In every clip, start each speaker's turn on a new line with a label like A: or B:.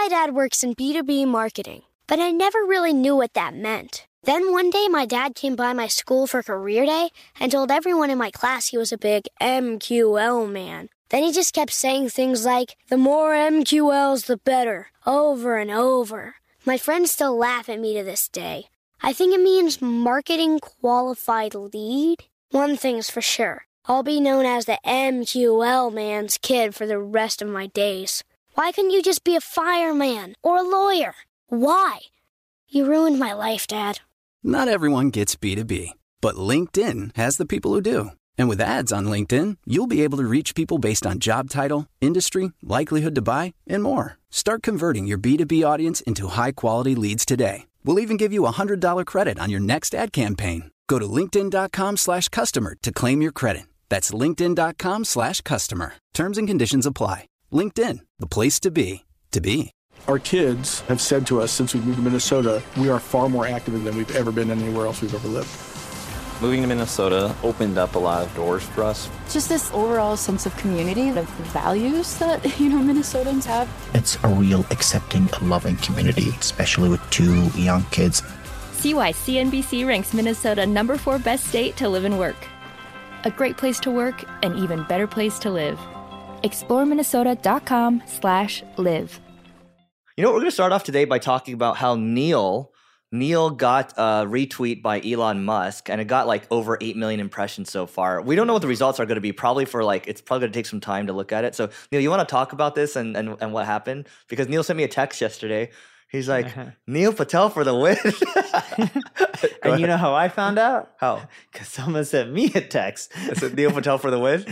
A: My dad works in B2B marketing, but I never really knew what that meant. Then one day my dad came by my school for career day and told everyone in my class he was a big MQL man. Then he just kept saying things like, the more MQLs, the better, over and over. My friends still laugh at me to this day. I think it means marketing qualified lead. One thing's for sure, I'll be known as the MQL man's kid for the rest of my days. Why couldn't you just be a fireman or a lawyer? Why? You ruined my life, Dad.
B: Not everyone gets B2B, but LinkedIn has the people who do. And with ads on LinkedIn, you'll be able to reach people based on job title, industry, likelihood to buy, and more. Start converting your B2B audience into high-quality leads today. We'll even give you a $100 credit on your next ad campaign. Go to linkedin.com/customer to claim your credit. That's linkedin.com/customer. Terms and conditions apply. LinkedIn, the place to be, to be.
C: Our kids have said to us since we moved to Minnesota, we are far more active than we've ever been anywhere else we've ever lived.
D: Moving to Minnesota opened up a lot of doors for us.
E: Just this overall sense of community, of the values that, Minnesotans have.
F: It's a real accepting, loving community, especially with 2 young kids.
G: See why CNBC ranks Minnesota number 4 best state to live and work. A great place to work, an even better place to live. ExploreMinnesota.com/live.
H: We're going to start off today by talking about how Neil got a retweet by Elon Musk, and it got like over 8 million impressions so far. We don't know what the results are going to be. It's probably going to take some time to look at it. So Neil, you want to talk about this and what happened? Because Neil sent me a text yesterday. He's like, Neil Patel for the win.
I: And you know how I found out?
H: How?
I: Because someone sent me a text.
H: It said Neil Patel for the win?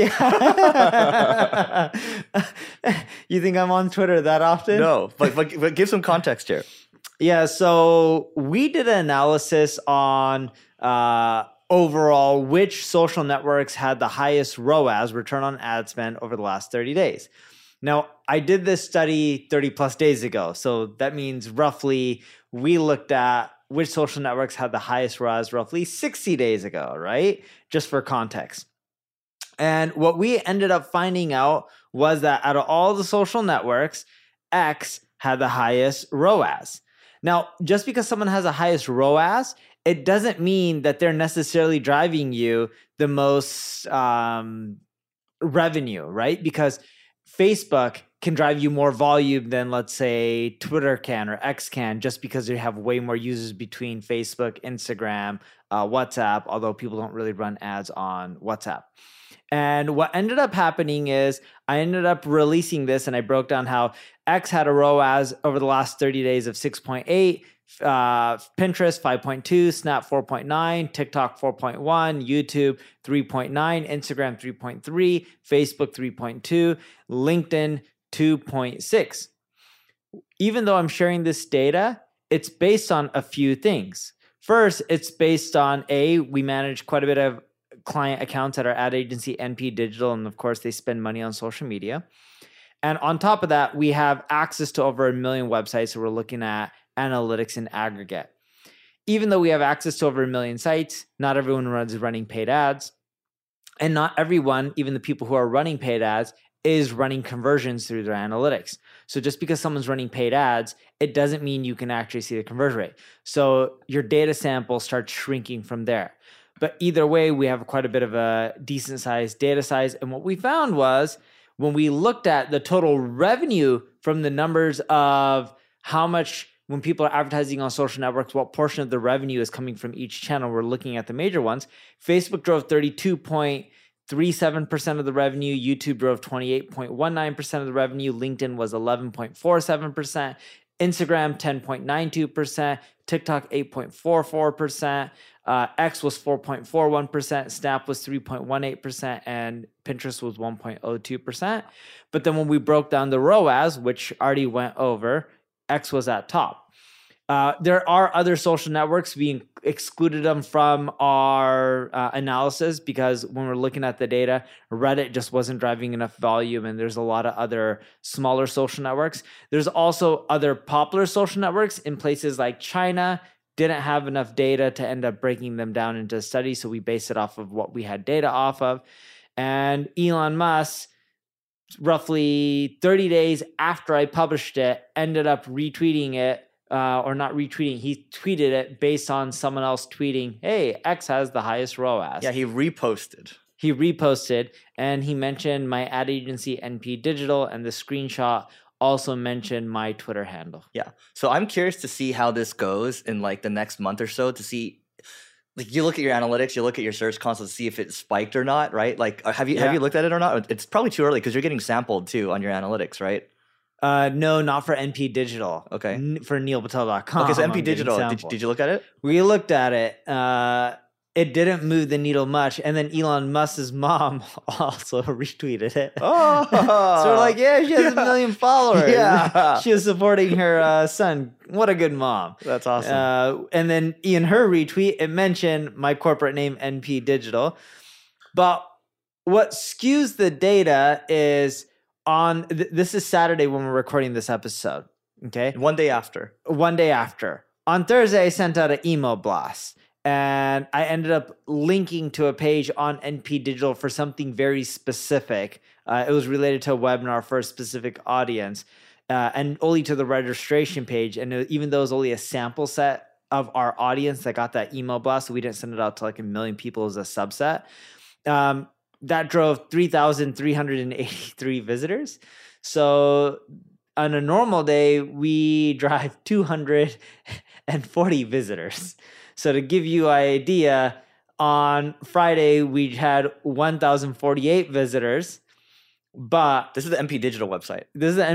I: Yeah. You think I'm on Twitter that often?
H: No, but give some context here.
I: Yeah, so we did an analysis on overall which social networks had the highest ROAS, return on ad spend, over the last 30 days. Now, I did this study 30 plus days ago. So that means roughly we looked at which social networks had the highest ROAS roughly 60 days ago, right? Just for context. And what we ended up finding out was that out of all the social networks, X had the highest ROAS. Now, just because someone has the highest ROAS, it doesn't mean that they're necessarily driving you the most revenue, right? Because Facebook can drive you more volume than, let's say, Twitter can or X can, just because you have way more users between Facebook, Instagram, WhatsApp, although people don't really run ads on WhatsApp. And what ended up happening is I ended up releasing this, and I broke down how X had a ROAS over the last 30 days of 6.8, Pinterest 5.2, Snap 4.9, TikTok 4.1, YouTube 3.9, Instagram 3.3, Facebook 3.2, LinkedIn 2.6. Even though I'm sharing this data, it's based on a few things. First, it's based on we manage quite a bit of client accounts at our ad agency, NP Digital, and of course, they spend money on social media. And on top of that, we have access to over 1 million websites, so we're looking at analytics in aggregate. Even though we have access to over 1 million sites, not everyone is running paid ads. And not everyone, even the people who are running paid ads, is running conversions through their analytics. So just because someone's running paid ads, it doesn't mean you can actually see the conversion rate. So your data sample starts shrinking from there. But either way, we have quite a bit of a decent sized data size. And what we found was when we looked at the total revenue from the numbers of how much, when people are advertising on social networks, what portion of the revenue is coming from each channel, we're looking at the major ones. Facebook drove 32.37% of the revenue. YouTube drove 28.19% of the revenue. LinkedIn was 11.47%. Instagram 10.92%. TikTok 8.44%. X was 4.41%, Snap was 3.18%, and Pinterest was 1.02%. But then when we broke down the ROAS, which already went over, X was at top. There are other social networks. We excluded them from our analysis because when we're looking at the data, Reddit just wasn't driving enough volume, and there's a lot of other smaller social networks. There's also other popular social networks in places like China. Didn't have enough data to end up breaking them down into studies, so we based it off of what we had data off of. And Elon Musk roughly 30 days after I published it, ended up retweeting it, or not retweeting. He tweeted it based on someone else tweeting, hey, X has the highest ROAS.
H: Yeah, he reposted.
I: He reposted, and he mentioned my ad agency, NP Digital, and the screenshot also mentioned my Twitter handle.
H: Yeah. So I'm curious to see how this goes in like the next month or so, to see, like, you look at your analytics, you look at your search console to see if it spiked or not, right? Like, have you looked at it or not? It's probably too early because you're getting sampled too on your analytics, right?
I: No, not for NP Digital.
H: Okay.
I: For neilpatel.com.
H: Okay, so NP Digital, did you look at it?
I: We looked at it. It didn't move the needle much. And then Elon Musk's mom also retweeted it.
H: Oh.
I: So we're like, yeah, she has 1 million followers.
H: Yeah.
I: She was supporting her son. What a good mom.
H: That's awesome.
I: And then in her retweet, it mentioned my corporate name, NP Digital. But what skews the data is on, this is Saturday when we're recording this episode. Okay.
H: One day after.
I: On Thursday, I sent out an email blast. And I ended up linking to a page on NP Digital for something very specific. It was related to a webinar for a specific audience, and only to the registration page. And even though it was only a sample set of our audience that got that email blast, so we didn't send it out to like 1 million people as a subset, that drove 3,383 visitors. So on a normal day, we drive 240 visitors. So to give you an idea, on Friday, we had 1,048 visitors, but...
H: This is the NP Digital website.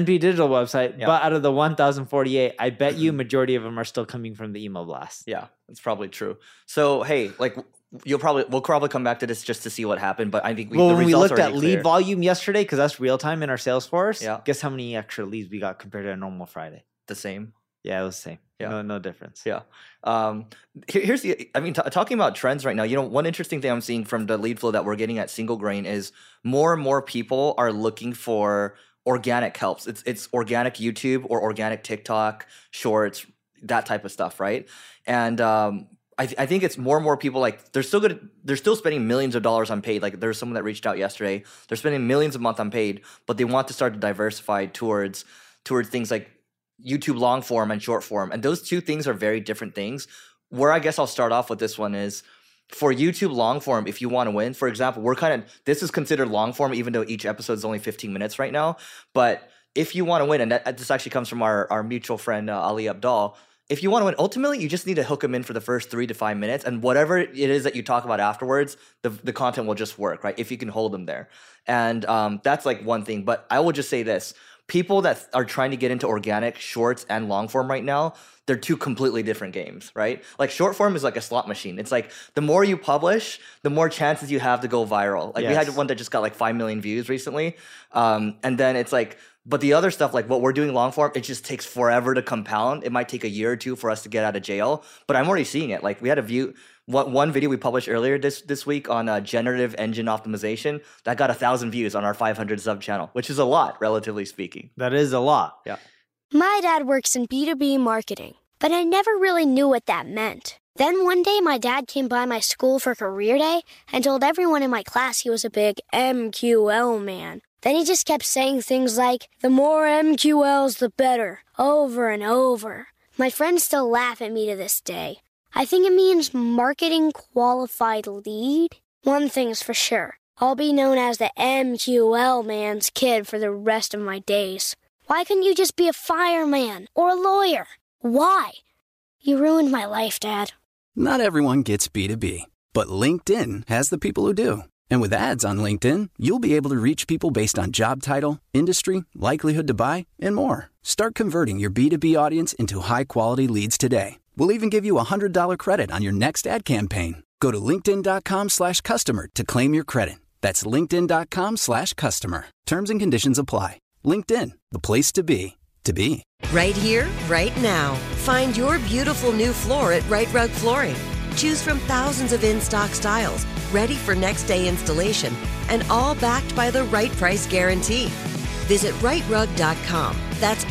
I: Yeah. But out of the 1,048, I bet you majority of them are still coming from the email blast.
H: Yeah, that's probably true. So, hey, like, we'll probably come back to this just to see what happened, but I think
I: when we looked at lead volume yesterday, because that's real time in our Salesforce, guess how many extra leads we got compared to a normal Friday?
H: The same?
I: Yeah, it was the same. Yeah. No difference.
H: Yeah. Here's talking about trends right now, one interesting thing I'm seeing from the lead flow that we're getting at Single Grain is more and more people are looking for organic helps. It's organic YouTube or organic TikTok, Shorts, that type of stuff, right? And I think it's more and more people, like, they're still spending millions of dollars on paid. Like, there's someone that reached out yesterday. They're spending millions a month on paid, but they want to start to diversify towards things like YouTube long form and short form. And those two things are very different things. Where I guess I'll start off with this one is, for YouTube long form, if you want to win, for example, this is considered long form, even though each episode is only 15 minutes right now. But if you want to win, and this actually comes from our mutual friend, Ali Abdal, if you want to win, ultimately, you just need to hook them in for the first 3 to 5 minutes. And whatever it is that you talk about afterwards, the content will just work, right? If you can hold them there. And that's like one thing. But I will just say this. People that are trying to get into organic, shorts, and long form right now, they're two completely different games, right? Like, short form is like a slot machine. It's like the more you publish, the more chances you have to go viral. Like, we had one that just got like 5 million views recently. And then it's like, but the other stuff, like what we're doing long form, it just takes forever to compound. It might take a year or two for us to get out of jail, but I'm already seeing it. Like, we had one video we published earlier this week on generative engine optimization that got 1,000 views on our 500 sub channel, which is a lot, relatively speaking.
I: That is a lot.
H: Yeah.
A: My dad works in B2B marketing, but I never really knew what that meant. Then one day my dad came by my school for career day and told everyone in my class he was a big MQL man. Then he just kept saying things like, the more MQLs, the better, over and over. My friends still laugh at me to this day. I think it means marketing qualified lead. One thing's for sure. I'll be known as the MQL man's kid for the rest of my days. Why couldn't you just be a fireman or a lawyer? Why? You ruined my life, Dad.
B: Not everyone gets B2B, but LinkedIn has the people who do. And with ads on LinkedIn, you'll be able to reach people based on job title, industry, likelihood to buy, and more. Start converting your B2B audience into high-quality leads today. We'll even give you a $100 credit on your next ad campaign. Go to linkedin.com/customer to claim your credit. That's linkedin.com/customer. Terms and conditions apply. LinkedIn, the place to be, to be.
J: Right here, right now. Find your beautiful new floor at Right Rug Flooring. Choose from thousands of in-stock styles, ready for next day installation, and all backed by the right price guarantee. Visit rightrug.com. That's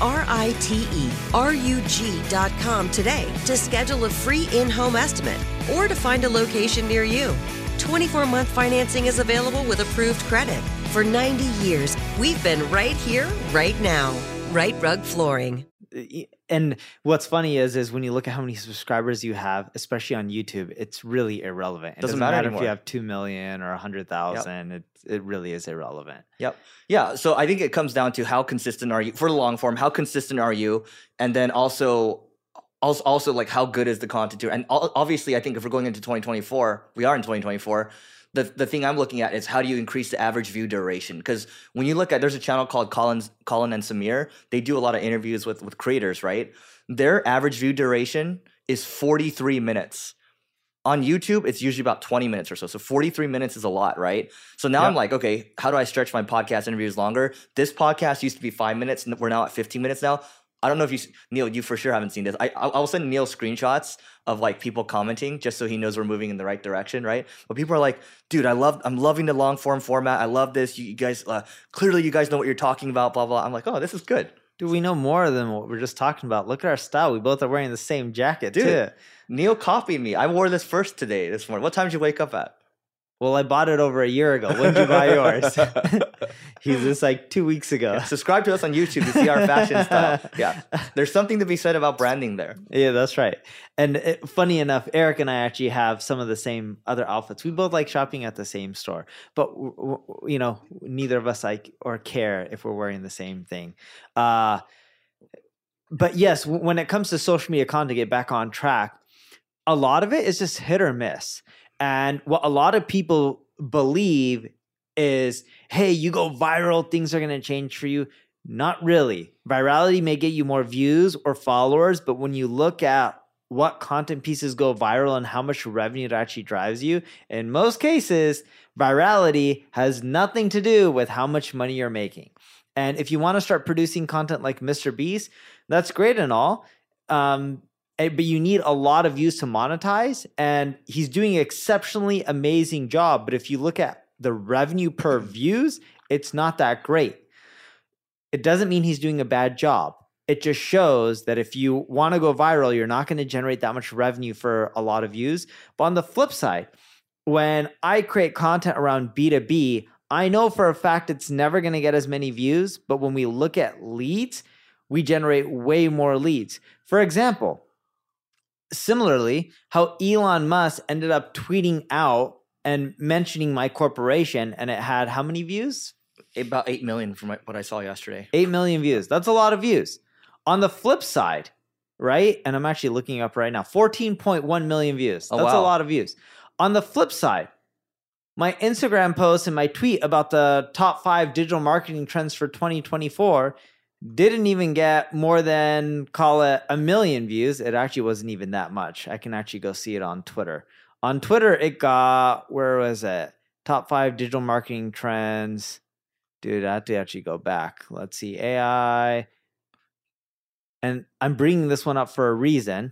J: RITERUG.com today to schedule a free in-home estimate or to find a location near you. 24-month financing is available with approved credit. For 90 years, we've been right here, right now. Right Rug Flooring.
I: And what's funny is when you look at how many subscribers you have, especially on YouTube, it's really irrelevant. It doesn't matter
H: anymore
I: if you have 2 million or 100,000. Yep. It really is irrelevant.
H: Yep. Yeah. So I think it comes down to how consistent are you for the long form? How consistent are you? And then also like how good is the content too? And obviously, I think if we're going into 2024, we are in 2024. The thing I'm looking at is how do you increase the average view duration? Because when you look at, there's a channel called Colin and Samir. They do a lot of interviews with creators, right? Their average view duration is 43 minutes. On YouTube, it's usually about 20 minutes or so. So 43 minutes is a lot, right? So now I'm like, okay, how do I stretch my podcast interviews longer? This podcast used to be 5 minutes, and we're now at 15 minutes now. I don't know if Neil, you for sure haven't seen this. I'll send Neil screenshots of like people commenting just so he knows we're moving in the right direction, right? But people are like, dude, I'm loving the long form format. I love this. You guys, clearly you guys know what you're talking about, blah, blah. I'm like, oh, this is good.
I: Dude, we know more than what we're just talking about. Look at our style. We both are wearing the same jacket, too.
H: Neil copied me. I wore this this morning. What time did you wake up at?
I: Well, I bought it over a year ago. When did you buy yours? He's just like 2 weeks ago.
H: Yeah, subscribe to us on YouTube to see our fashion style. Yeah. There's something to be said about branding there.
I: Yeah, that's right. And funny enough, Eric and I actually have some of the same other outfits. We both like shopping at the same store. But, neither of us like or care if we're wearing the same thing. But yes, when it comes to social media content, to get back on track, a lot of it is just hit or miss. And what a lot of people believe is, hey, you go viral, things are going to change for you. Not really. Virality may get you more views or followers, but when you look at what content pieces go viral and how much revenue it actually drives you, in most cases, virality has nothing to do with how much money you're making. And if you want to start producing content like Mr. Beast, that's great and all. But you need a lot of views to monetize, and he's doing an exceptionally amazing job. But if you look at the revenue per views, it's not that great. It doesn't mean he's doing a bad job. It just shows that if you want to go viral, you're not going to generate that much revenue for a lot of views. But on the flip side, when I create content around B2B, I know for a fact it's never going to get as many views. But when we look at leads, we generate way more leads. For example, similarly, how Elon Musk ended up tweeting out and mentioning my corporation, and it had how many views?
H: About 8 million from what I saw yesterday.
I: 8 million views. That's a lot of views. On the flip side, right? And I'm actually looking up right now, 14.1 million views. That's a lot of views. On the flip side, my Instagram post and my tweet about the top 5 digital marketing trends for 2024 didn't even get more than, call it, 1 million views. It actually wasn't even that much. I can actually go see it on Twitter. On Twitter, it got, where was it? Top 5 digital marketing trends. Dude, I have to actually go back. Let's see, AI. And I'm bringing this one up for a reason.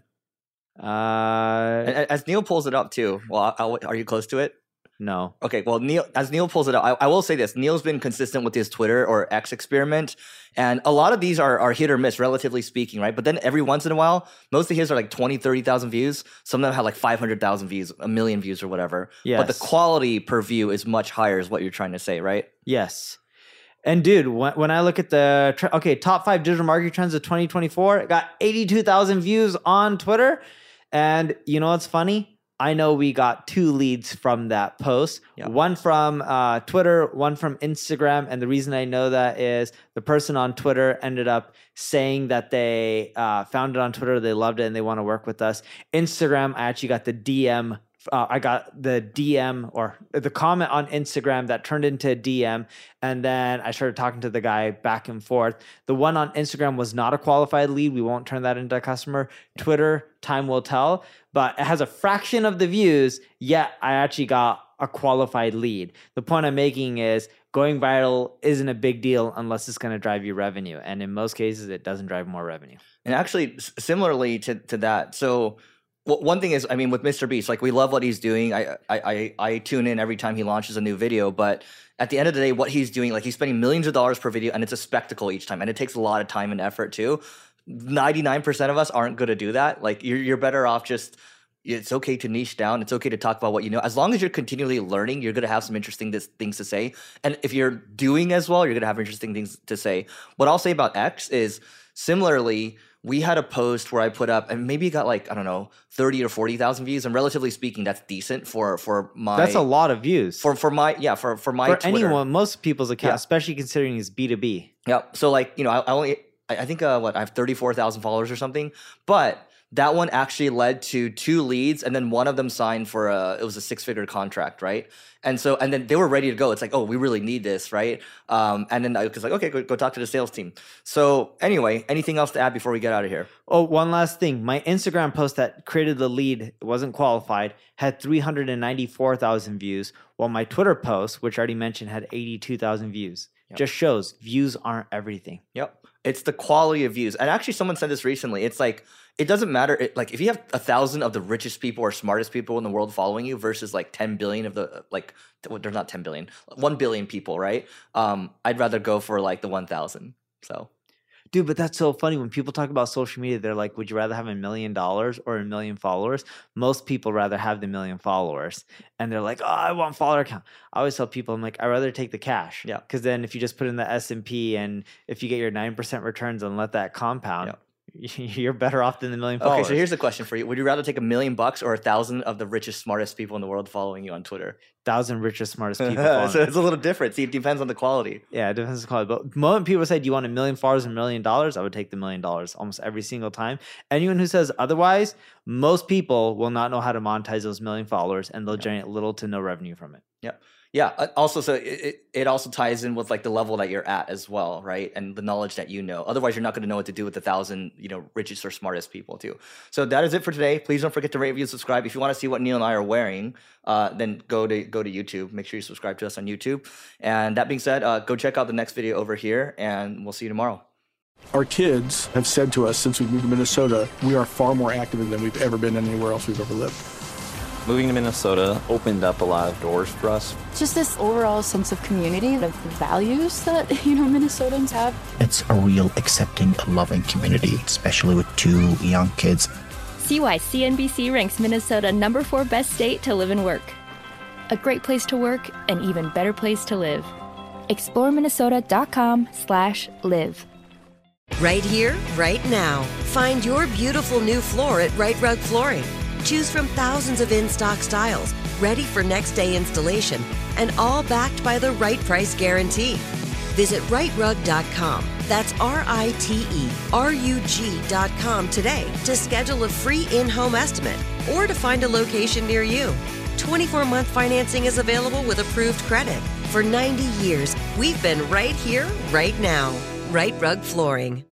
H: As Neil pulls it up too, are you close to it?
I: No.
H: Okay, well, as Neil pulls it up, I will say this. Neil's been consistent with his Twitter or X experiment, and a lot of these are hit or miss, relatively speaking, right? But then every once in a while, most of his are like 20, 30,000 views. Some of them have like 500,000 views, 1 million views or whatever. Yes. But the quality per view is much higher is what you're trying to say, right?
I: Yes. And dude, when I look at the, top 5 digital marketing trends of 2024, it got 82,000 views on Twitter. And you know what's funny? I know we got 2 leads from that post, one from Twitter, one from Instagram. And the reason I know that is the person on Twitter ended up saying that they found it on Twitter, they loved it, and they want to work with us. Instagram, I actually got the DM. I got the DM or the comment on Instagram that turned into a DM. And then I started talking to the guy back and forth. The one on Instagram was not a qualified lead. We won't turn that into a customer. Twitter, time will tell. But it has a fraction of the views, yet I actually got a qualified lead. The point I'm making is going viral isn't a big deal unless it's going to drive you revenue. And in most cases, it doesn't drive more revenue.
H: And actually, similarly to that, so... Well, one thing is, I mean, with Mr. Beast, like we love what he's doing. I tune in every time he launches a new video, but at the end of the day, what he's doing, like he's spending millions of dollars per video, and it's a spectacle each time, and it takes a lot of time and effort too. 99% of us aren't going to do that. Like you're better off just, It's okay to niche down. It's okay to talk about what you know. As long as you're continually learning, you're going to have some interesting things to say. And if you're doing as well, you're going to have interesting things to say. What I'll say about X is similarly, we had a post where I put up, and maybe it got like, I don't know, 30 or 40,000 views. And relatively speaking, that's decent for my...
I: That's a lot of views.
H: For my Twitter.
I: Anyone, most people's account, especially considering it's B2B.
H: Yeah. So like, you know, I think I have 34,000 followers or something, but that one actually led to 2 leads, and then one of them signed for it was a 6-figure contract, right? And then they were ready to go. It's like, oh, we really need this, right? And then I was like, okay, go talk to the sales team. So anyway, anything else to add before we get out of here?
I: Oh, one last thing. My Instagram post that created the lead, wasn't qualified, had 394,000 views, while my Twitter post, which I already mentioned, had 82,000 views. Yep. Just shows views aren't everything.
H: Yep. It's the quality of views. And actually someone said this recently. It's like, it doesn't matter. Like if you have 1,000 of the richest people or smartest people in the world following you versus like 10 billion of the, like, there's not 10 billion, 1 billion people, right? I'd rather go for like the 1,000. So.
I: Dude, but that's so funny. When people talk about social media, they're like, would you rather have $1 million or 1 million followers? Most people rather have the 1 million followers. And they're like, oh, I want follower count. I always tell people, I'm like, I'd rather take the cash.
H: Yeah.
I: Because then if you just put in the S&P and if you get your 9% returns and let that compound, you're better off than the 1 million followers.
H: Okay, so here's the question for you. Would you rather take $1 million or 1,000 of the richest, smartest people in the world following you on Twitter?
I: 1,000 richest, smartest people.
H: So it's a little different. See, it depends on the quality.
I: Yeah, it depends on the quality. But the moment people say, do you want $1 million followers or $1 million? I would take the $1 million almost every single time. Anyone who says otherwise, most people will not know how to monetize those 1 million followers, and they'll generate little to no revenue from it.
H: Yeah. Yeah. Also, so it also ties in with like the level that you're at as well, right? And the knowledge that you know. Otherwise, you're not going to know what to do with 1,000, richest or smartest people too. So that is it for today. Please don't forget to rate, review, subscribe. If you want to see what Neil and I are wearing, then go to YouTube. Make sure you subscribe to us on YouTube. And that being said, go check out the next video over here, and we'll see you tomorrow.
C: Our kids have said to us since we moved to Minnesota, we are far more active than we've ever been anywhere else we've ever lived.
D: Moving to Minnesota opened up a lot of doors for us.
E: Just this overall sense of community, of values that, Minnesotans have.
F: It's a real accepting, loving community, especially with 2 young kids.
G: See why CNBC ranks Minnesota number 4 best state to live and work. A great place to work, an even better place to live. ExploreMinnesota.com/live.
J: Right here, right now. Find your beautiful new floor at Right Rug Flooring. Choose from thousands of in-stock styles, ready for next day installation, and all backed by the right price guarantee. Visit rightrug.com. That's RITERUG.com today to schedule a free in-home estimate or to find a location near you. 24-month financing is available with approved credit. For 90 years, we've been right here, right now. Right Rug Flooring.